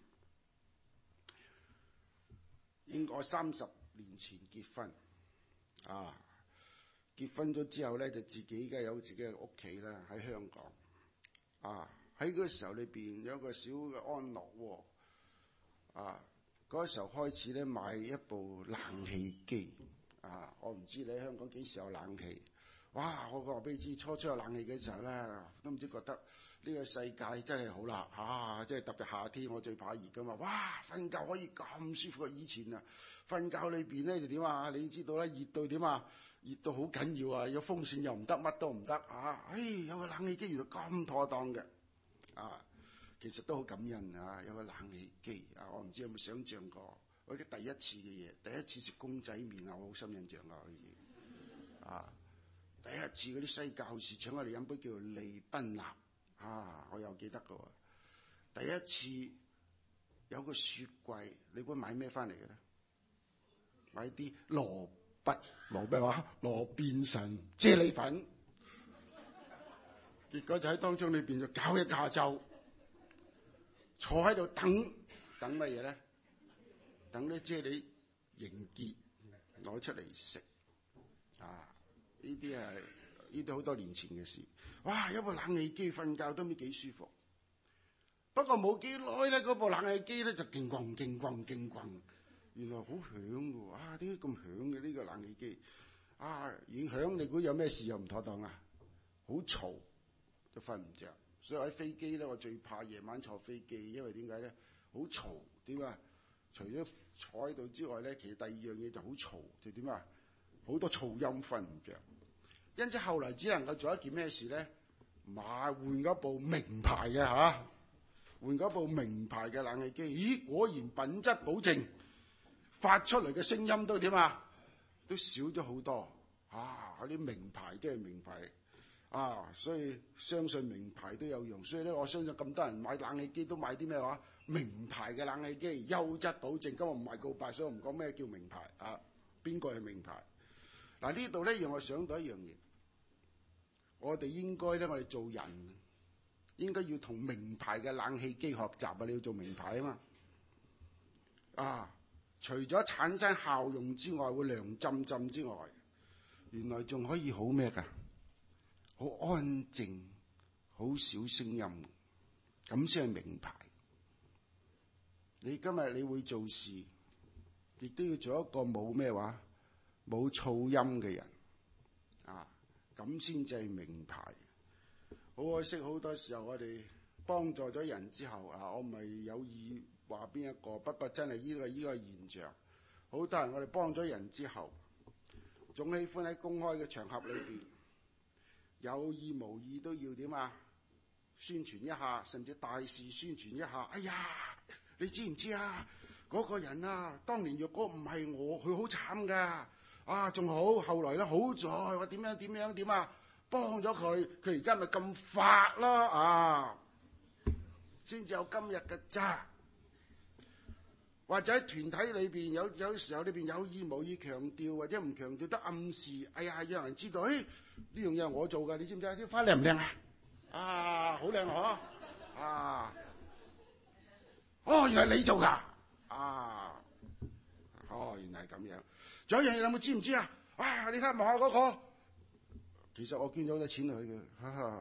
應該三十年前結婚啊，結婚咗之後咧就自己而家有自己嘅屋企啦，喺香港啊。喺嗰個時候裏邊有一個小嘅安樂窩啊。嗰時候開始咧買一部冷氣機啊。我唔知你喺香港幾時有冷氣。哇！我話俾你知，初初有冷氣嘅時候咧，都唔知覺得呢個世界真係好啦嚇，即係特別夏天，我最怕熱噶嘛。哇！瞓覺可以咁舒服啊！以前啊，瞓覺裏邊咧就點啊？你知道啦，熱到點啊？熱到好緊要啊！有風扇又唔得，乜都唔得啊！唉，有個冷氣機原來咁妥當嘅啊！其實都好感恩啊！有個冷氣機啊，我唔知有冇想像過，我啲第一次嘅嘢，第一次食公仔麵啊，我好深印象啊！啊！第一次嗰啲西教士請我哋飲杯叫做利賓納啊，我又記得嘅喎。第一次有個雪櫃，你估買咩翻嚟嘅咧？買啲羅筆羅咩話？羅便臣啫喱粉。結果就喺當中裏邊就搞一下晝，坐喺度等等乜嘢咧？等啲啫喱凝結攞出嚟食啊！呢啲係呢啲好多年前嘅事。哇！有部冷氣機瞓覺都唔知幾舒服。不過冇幾耐咧，嗰部冷氣機咧就勁轟勁轟勁轟，原來好響嘅喎。啊，點解咁響嘅呢個冷氣機？啊，影響你估有咩事又唔妥當啊？好嘈，就瞓唔着。所以喺飛機咧，我最怕夜晚坐飛機，因為點解咧？好嘈，點啊？除咗坐喺度之外咧，其實第二樣嘢就好嘈，就點啊？好多噪音，瞓唔着。因此後來只能夠做一件咩事咧？買換嗰部名牌嘅嚇、啊，換嗰部名牌嘅冷氣機。咦，果然品質保證，發出嚟嘅聲音都點啊？都少咗好多啊！嗰啲名牌即係名牌啊，所以相信名牌都有用。所以咧，我相信咁多人買冷氣機都買啲咩話？名牌嘅冷氣機，優質保證。今日唔係告白，所以我唔講咩叫名牌啊。邊個係名牌？嗱，呢度咧讓我想到一樣嘢，我哋應該咧，我哋做人應該要同名牌嘅冷氣機學習啊！你要做名牌啊嘛，啊，除咗產生效用之外，會涼浸浸之外，原來仲可以好咩㗎？好安靜，好少聲音，咁先係名牌。你今日你會做事，亦都要做一個冇咩話？冇噪音嘅人啊，咁先至係名牌。好可惜，好多時候我哋幫助咗人之後啊，我唔係有意話邊一個，不過真係呢個呢個現象。好多人我哋幫咗人之後，總喜歡喺公開嘅場合裏邊，有意無意都要點啊？宣傳一下，甚至大肆宣傳一下。哎呀，你知唔知啊？嗰個人啊，當年若果唔係我，佢好慘噶。啊，仲好，後來咧好在我點樣點樣點啊，幫咗佢，佢而家咪咁發咯啊，先至有今日嘅咋。或者喺團體裏邊有有時候裏邊有意無意強調，或者唔強調得暗示，哎呀，讓人知道，誒呢樣嘢係我做㗎，你知唔知啊？啲花靚唔靚啊？啊，好靚嗬！啊，哦，原來你做㗎，啊，哦，原來係咁樣。仲有一樣嘢，你有冇知唔知啊？啊，你睇望下嗰個，其實我捐咗好多錢落去嘅，哈哈。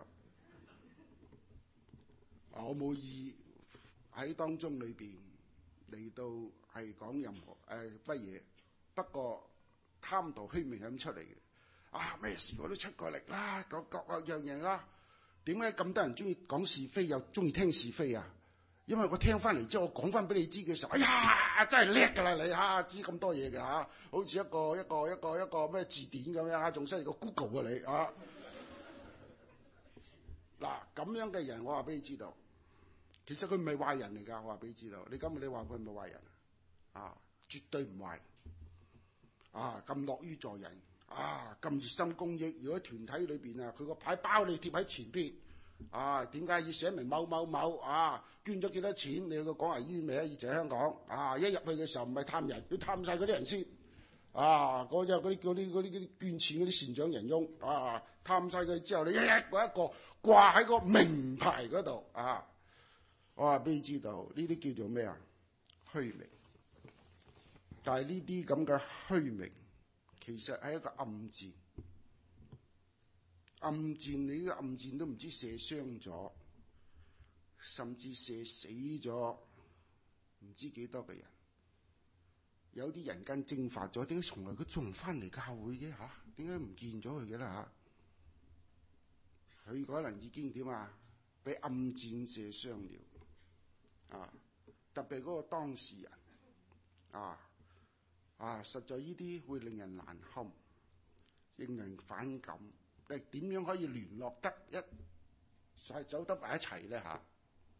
我冇意喺當中裏邊嚟到係講任何誒乜嘢，不過貪圖虛名係咁出嚟嘅。啊，咩事我都出過力啦，各各樣嘢啦。點解咁多人中意講是非又中意聽是非啊？因為我聽翻嚟之後，我講翻俾你知嘅時候，哎呀，真係叻㗎啦你嚇，知咁多嘢㗎嚇，好似一個一個一個一個咩字典咁樣嚇，仲犀利過 Google 啊你啊！ 嗱，咁樣嘅人，我話俾你知道，其實佢唔係壞人嚟㗎。我話俾你知道，你今日你話佢係咪壞人啊？絕對唔壞。啊，咁樂於助人，啊，咁熱心公益。如果團體裏邊啊，佢個牌包你貼喺前邊，啊，點解要寫明某某某啊？捐咗幾多錢？你去過廣華醫院未啊？以前喺香港，啊，一入去嘅時候唔係探人，要探晒嗰啲人先。啊！嗰啲嗰啲嗰啲嗰啲捐錢嗰啲善長仁翁啊，探晒佢之後，你一一個一個掛喺個名牌嗰度啊！我話俾你知道，呢啲叫做咩啊？虛名。但係呢啲咁嘅虛名，其實係一個暗箭。暗箭，你呢個暗箭都唔知射傷咗，甚至射死咗唔知幾多個人。有啲人間蒸發咗，點解從來佢仲唔翻嚟教會嘅嚇？點解唔見咗佢嘅啦嚇？佢可能已經點啊？俾暗箭射傷了啊！特別嗰個當事人啊啊，實在呢啲會令人難堪，令人反感。誒，點樣可以聯絡得一曬走得埋一齊咧嚇？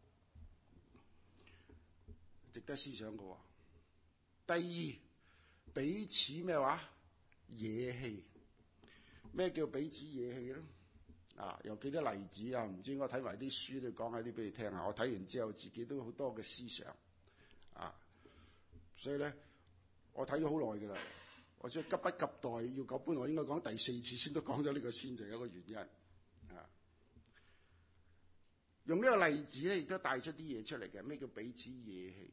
值得思想嘅喎。第二，彼此咩話惹氣？咩叫彼此惹氣咧？啊，有幾多例子啊？唔知我睇埋啲書，你講下啲俾你聽下。我睇完之後，自己都好多嘅思想啊。所以咧，我睇咗好耐㗎啦。我所以急不及待要講，本來應該講第四次先都講咗呢個先，就有一個原因啊。用呢個例子咧，亦都帶出啲嘢出嚟嘅。咩叫彼此惹氣？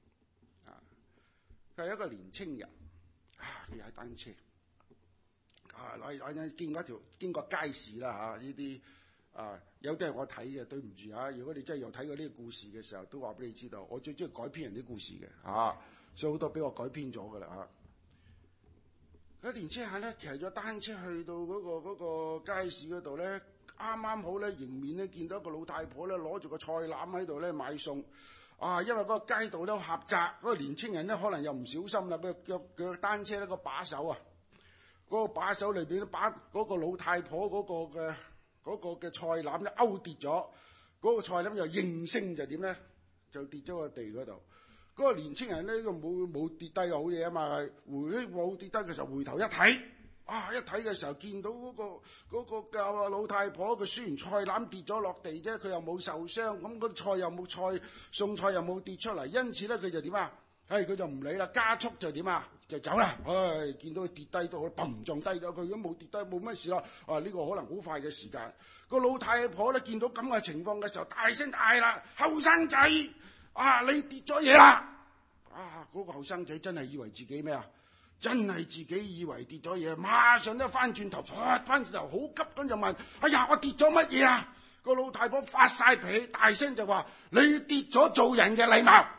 佢係一個年青人，啊，佢踩單車，啊，攞攞經過一條經過街市啦嚇，呢啲啊有啲係我睇嘅，對唔住啊！如果你真係有睇過呢個故事嘅時候，都話俾你知道，我最中意改編人啲故事嘅嚇、啊，所以好多俾我改編咗噶啦嚇。嗰年青人咧騎咗單車去到嗰、嗰個嗰個街市嗰度咧，啱啱好咧迎面咧見到一個老太婆咧攞住個菜籃喺度咧買餸。啊，因為嗰個街道咧狹窄，嗰、嗰個年青人咧可能又唔小心啦，佢腳腳單車咧個把手啊，嗰、嗰個把手裏邊咧把嗰個老太婆嗰個嘅嗰個嘅菜籃咧勾跌咗，嗰、嗰個菜籃又應聲就點咧，就跌咗個地嗰度。嗰、嗰個年青人咧個冇冇跌低好嘢啊嘛，回冇跌低嘅時候回頭一睇。啊！一睇嘅時候見到嗰、嗰個嗰、嗰個老太婆，佢雖然菜籃跌咗落地啫，佢又冇受傷，咁嗰啲菜又冇菜餸菜又冇跌出嚟，因此咧佢就點啊？唉，佢就唔理啦，加速就點啊？就走啦！唉，見到佢跌低到，砰撞低咗，佢都冇跌低，冇乜事啦。啊，呢、呢個可能好快嘅時間。個老太婆咧見到咁嘅情況嘅時候，大聲嗌啦：後生仔，啊，你跌咗嘢啦！啊，嗰、嗰個後生仔真係以為自己咩啊？真係自己以為跌咗嘢，馬上都翻轉頭，翻轉頭好急咁就問：哎呀，我跌咗乜嘢啊？個老太婆發晒脾氣，大聲就話：你跌咗做人嘅禮貌。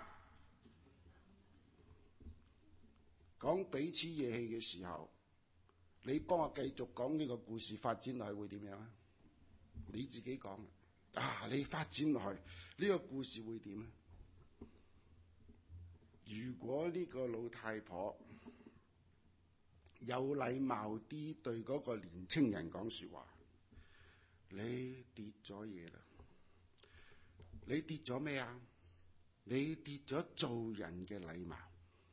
講彼此惹氣嘅時候，你幫我繼續講呢個故事發展落去會點樣啊？你自己講啊，你發展落去呢個故事會點咧？如果呢個老太婆有禮貌啲對嗰個年青人講說話，你跌咗嘢啦，你跌咗咩啊？你跌咗做人嘅禮貌。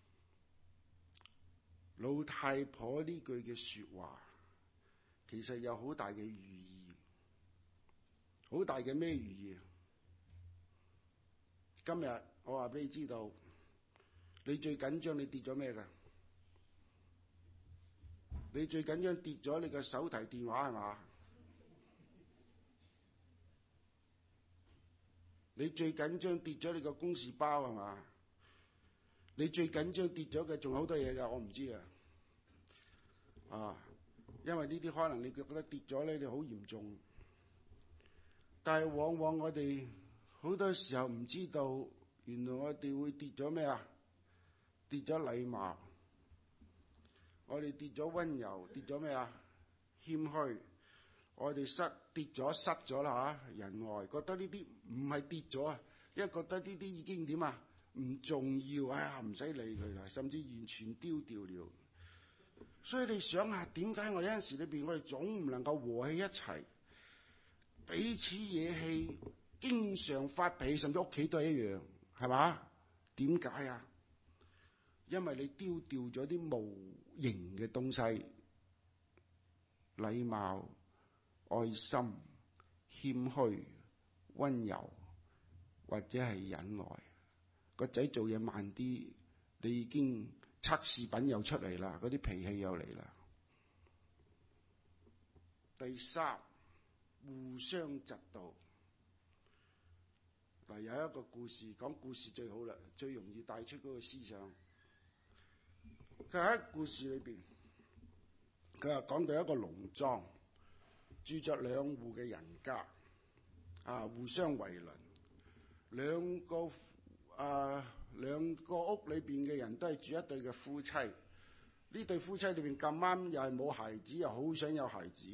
老太婆呢句嘅說話，其實有好大嘅寓意，好大嘅咩寓意？今日我話俾你知道，你最緊張你跌咗咩㗎？你最緊張跌咗你個手提電話係嘛？你最緊張跌咗你個公事包係嘛？你最緊張跌咗嘅仲好多嘢㗎，我唔知啊。啊，因為呢啲可能你覺得跌咗咧，你好嚴重，但係往往我哋好多時候唔知道，原來我哋會跌咗咩啊？跌咗禮貌。我哋跌咗溫柔，跌咗咩啊？謙虛。我哋失跌咗失咗啦嚇，仁愛。覺得呢啲唔係跌咗啊，因為覺得呢啲已經點啊？唔重要，哎呀唔使理佢啦，甚至完全丟掉了。所以你想下，點解我哋有陣時裏邊我哋總唔能夠和氣一齊？ 彼此惹氣，經常發脾氣，甚至屋企都係一樣，係嘛？點解啊？因為你丟掉咗啲無形嘅東西，禮貌、愛心、謙虛、溫柔，或者係忍耐。個仔做嘢慢啲，你已經測試品又出嚟啦，嗰啲脾氣又嚟啦。第三，互相嫉妒。嗱，有一個故事，講故事最好啦，最容易帶出嗰個思想。佢喺故事裏邊，佢話講到一個農莊，住着兩戶嘅人家，啊，互相為鄰，兩個啊兩個屋裏邊嘅人都係住一對嘅夫妻。呢對夫妻裏邊咁啱又係冇孩子，又好想有孩子。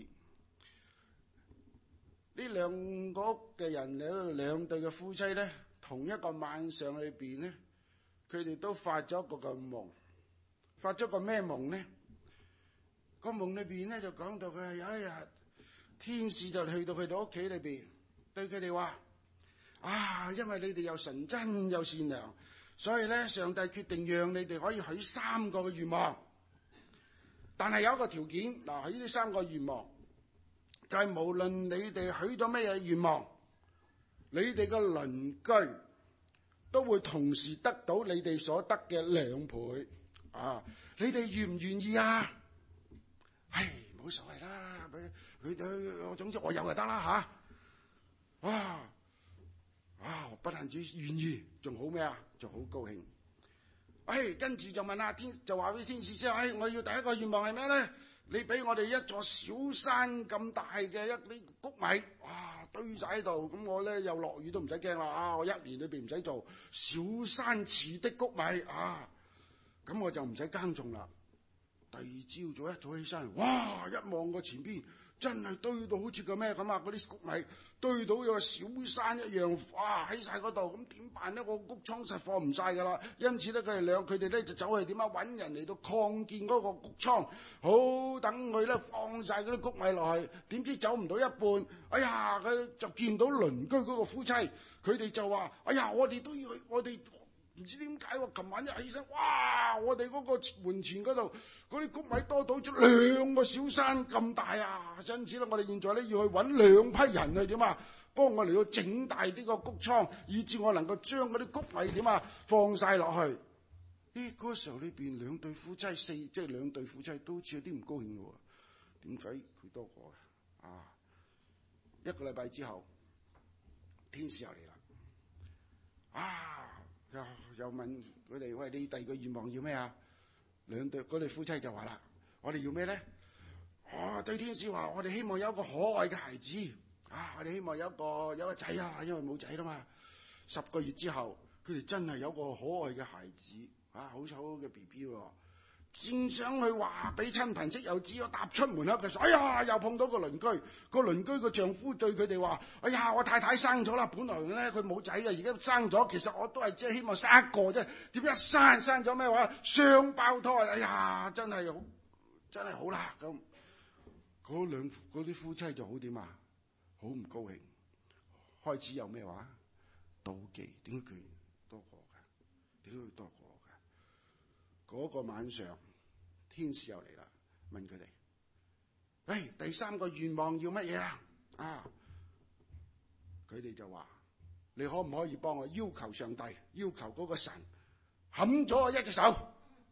呢兩個屋嘅人，兩兩對嘅夫妻咧，同一個晚上裏邊咧，佢哋都發咗一個個夢。發咗個咩夢呢？個夢裏邊咧就講到佢有一日，天使就去到佢哋屋企裏邊，對佢哋話：啊，因為你哋又純真又善良，所以咧上帝決定讓你哋可以許三個嘅願望。但係有一個條件，嗱，許呢三個願望就係、是、無論你哋許咗咩嘢願望，你哋嘅鄰居都會同時得到你哋所得嘅兩倍。啊！你哋願唔願意啊？唉，冇所謂啦，佢佢我總之我有就得啦吓。哇！啊，不但止願意，仲好咩啊？仲好高興。唉，跟住就問阿天，就話俾天使知，唉，我要第一個願望係咩咧？你俾我哋一座小山咁大嘅一啲穀米，哇，堆晒喺度，咁我咧又落雨都唔使驚啦。啊，我一年裏邊唔使做小山似的穀米啊！咁我就唔使耕種啦。第二朝早一早起身，哇！一望個前邊，真係堆到好似個咩咁啊！嗰啲穀米堆到有個小山一樣，哇！喺晒嗰度，咁點辦呢？個穀倉實放唔晒噶啦。因此咧，佢哋兩佢哋咧就走去點啊？搵人嚟到擴建嗰個穀倉，好等佢咧放晒嗰啲穀米落去。點知走唔到一半，哎呀！佢就見到鄰居嗰個夫妻，佢哋就話：哎呀！我哋都要去，我哋。唔知點解喎？琴晚一起身，哇！我哋嗰個門前嗰度嗰啲穀米多到咗兩個小山咁大啊！因此咧，我哋現在咧要去揾兩批人去點啊，幫我嚟到整大啲個穀倉，以至我能夠將嗰啲穀米點啊放晒落去。咦？嗰個時候裏邊兩對夫妻四，即係兩對夫妻都好似有啲唔高興嘅喎。點解佢多個啊？啊！一個禮拜之後，天使又嚟啦。啊！又又問佢哋：喂，你第二個願望要咩啊？兩對嗰對夫妻就話啦：我哋要咩咧？啊，對天使話：我哋希望有一個可愛嘅孩子啊！我哋希望有一個有一個仔啊，因為冇仔啦嘛。十個月之後，佢哋真係有個可愛嘅孩子啊，好醜嘅 B B 喎。正想去話俾親朋戚友知，我踏出門口嘅時候，哎呀，又碰到個鄰居。個鄰居個丈夫對佢哋話：哎呀，我太太生咗啦，本來咧佢冇仔嘅，而家生咗。其實我都係即係希望生一個啫。點解一生生咗咩話雙胞胎？哎呀，真係好，真係好啦。咁嗰兩嗰啲夫妻就好點啊？好唔高興，開始有咩話妒忌？點解佢多個嘅？點解佢多個？嗰個晚上，天使又嚟啦，問佢哋：喂，第三個願望要乜嘢啊？啊！佢哋就話：你可唔可以幫我要求上帝，要求嗰個神冚咗我一隻手？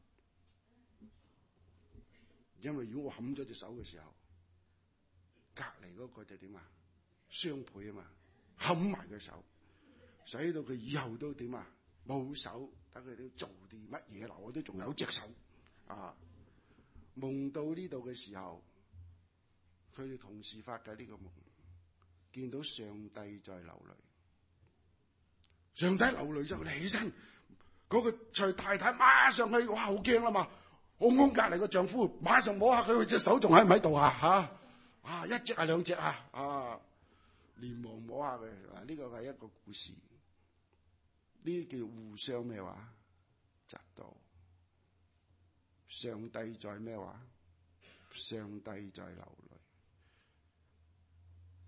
因為如果我冚咗隻手嘅時候，隔籬嗰個就點啊？雙倍啊嘛，冚埋佢手，使到佢以後都點啊？冇手。等佢哋做啲乜嘢啦？我都仲有隻手啊！夢到呢度嘅時候，佢哋同時發嘅呢個夢，見到上帝在流淚。上帝流淚之後，佢哋起身，嗰、那個徐太太馬上去，哇！好驚啦嘛！我安隔籬個丈夫馬上摸下佢，佢隻手仲喺唔喺度啊？吓啊！一隻啊，兩隻啊啊！連忙摸下佢。啊，呢個係一個故事。呢啲叫互相咩話？嫉妒。上帝在咩話？上帝在流淚。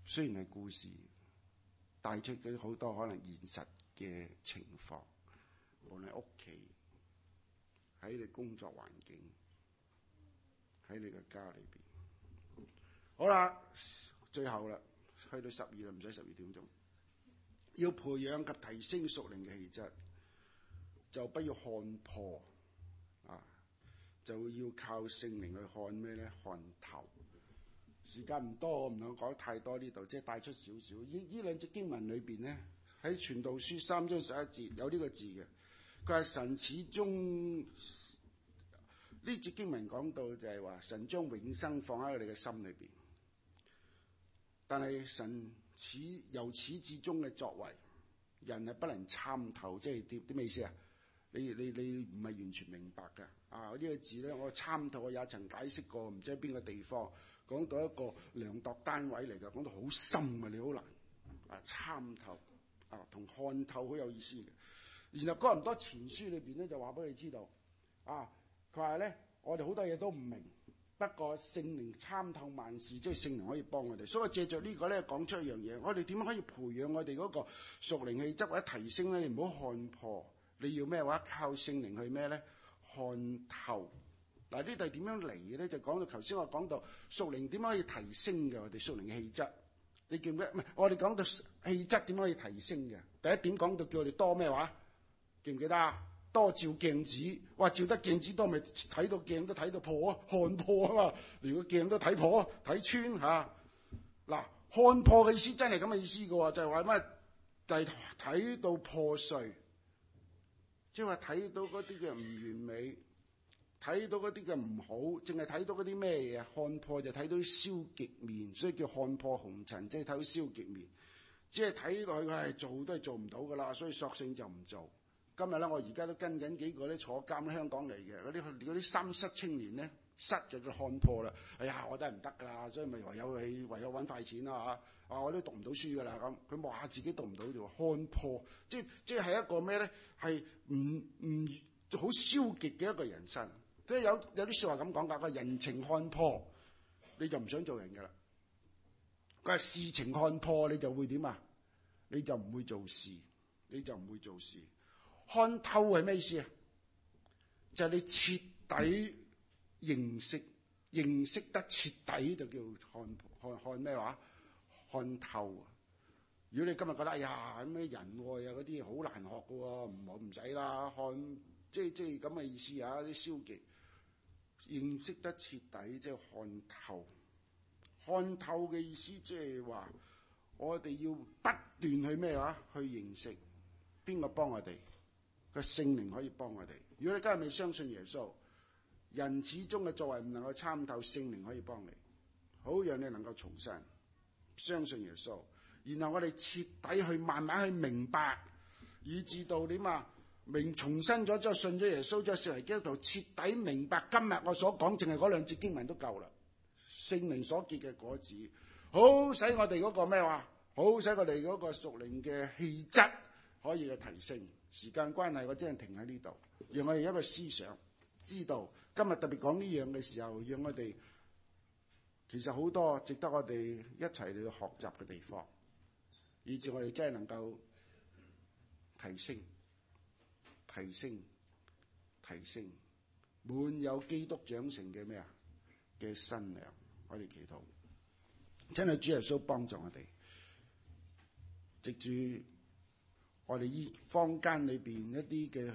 雖然係故事，帶出咗好多可能現實嘅情況，無論喺屋企、喺你工作環境、喺你嘅家裏邊。好啦，最後啦，去到十二啦，唔使十二點鐘。要培養及提升屬靈嘅氣質，就不要看破啊，就要靠聖靈去看咩咧？看透。時間唔多，我唔能夠講太多呢度，即係帶出少少。呢呢兩節經文裏邊咧，喺傳道書三章十一節有呢個字嘅，佢係神始終呢節經文講到就係話神將永生放喺我哋嘅心裏邊，但係神始由始至終嘅作為，人係不能參透，即係點點咩意思啊？你你你唔係完全明白㗎啊！呢個字咧，我參透我也曾解釋過，唔知喺邊個地方。講到一個量度單位嚟㗎，講到好深啊，你好難啊參透啊，同看透好有意思嘅。然後哥林多前書裏邊咧就話俾你知道啊，佢話咧我哋好多嘢都唔明，不過聖靈參透萬事，即係聖靈可以幫我哋。所以借着呢個咧講出一樣嘢，我哋點樣可以培養我哋嗰個屬靈氣質或者提升咧？你唔好看破，你要咩話？靠聖靈去咩咧？看透。嗱，呢度係點樣嚟嘅咧？就講到頭先我講到屬靈點樣可以提升嘅，我哋屬靈嘅氣質，你記唔記得？唔係，我哋講到氣質點可以提升嘅。第一點講到叫我哋多咩話？記唔記得啊？多照鏡子，哇！照得鏡子多，咪睇到鏡都睇到破啊，看破啊嘛。連個鏡都睇破、睇穿嚇。嗱、啊，看破嘅意思真係咁嘅意思嘅喎，就係話咩？就係、是、睇到破碎，即係話睇到嗰啲嘅唔完美。睇到嗰啲嘅唔好，淨係睇到嗰啲咩嘢？看破就睇到消極面，所以叫看破紅塵，即係睇到消極面。只係睇落去，唉，做都係做唔到噶啦，所以索性就唔做。今日咧，我而家都跟緊幾個咧坐監香港嚟嘅嗰啲嗰啲三失青年咧，失就叫看破啦。哎呀，我都係唔得噶啦，所以咪唯有去唯有揾快錢啦嚇。啊，我都讀唔到書噶啦咁。佢話自己讀唔到就看破，即係即係一個咩咧？係唔唔好消極嘅一個人生。即係有有啲説話咁講㗎，個人情看破你就唔想做人㗎啦。佢係事情看破你就會點啊？你就唔會做事，你就唔會做事。看透係咩意思啊？就係、是、你徹底認識，認識得徹底就叫看看看咩話？看透。如果你今日覺得哎呀咩人愛啊嗰啲好難學㗎喎，唔好唔使啦，看即係即係咁嘅意思啊，啲消極。認識得徹底，即係看透。看透嘅意思即係話，我哋要不斷去咩話？去認識。邊個幫我哋？個聖靈可以幫我哋。如果你今日未相信耶穌，人始終嘅作為唔能夠參透，聖靈可以幫你，好讓你能夠重生，相信耶穌。然後我哋徹底去慢慢去明白，以至到點啊？明重生咗之後，信咗耶穌之後，成為基督徒，徹底明白今日我所講，淨係嗰兩節經文都夠啦。聖靈所結嘅果子，好使我哋嗰個咩話？好使我哋嗰個屬靈嘅氣質可以嘅提升。時間關係，我真係停喺呢度，讓我哋一個思想，知道今日特別講呢樣嘅時候，讓我哋其實好多值得我哋一齊嚟學習嘅地方，以至我哋真係能夠提升。提升，提升，滿有基督長成嘅咩啊嘅新娘，我哋祈禱，真係主耶穌幫助我哋，藉住我哋依坊間裏邊一啲嘅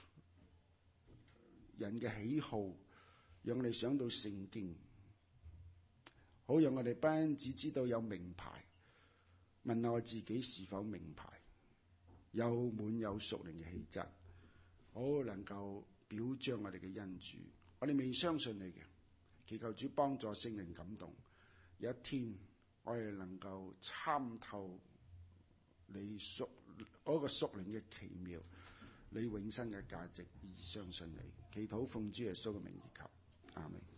人嘅喜好，讓我哋想到聖經，好讓我哋不單止知道有名牌，問下我自己是否名牌，有滿有屬靈嘅氣質。好能夠表彰我哋嘅恩主，我哋未相信你嘅，祈求主幫助聖靈感動，有一天我哋能夠參透你屬嗰個屬靈嘅奇妙，你永生嘅價值而相信你，祈禱奉主耶穌嘅名而求，阿們。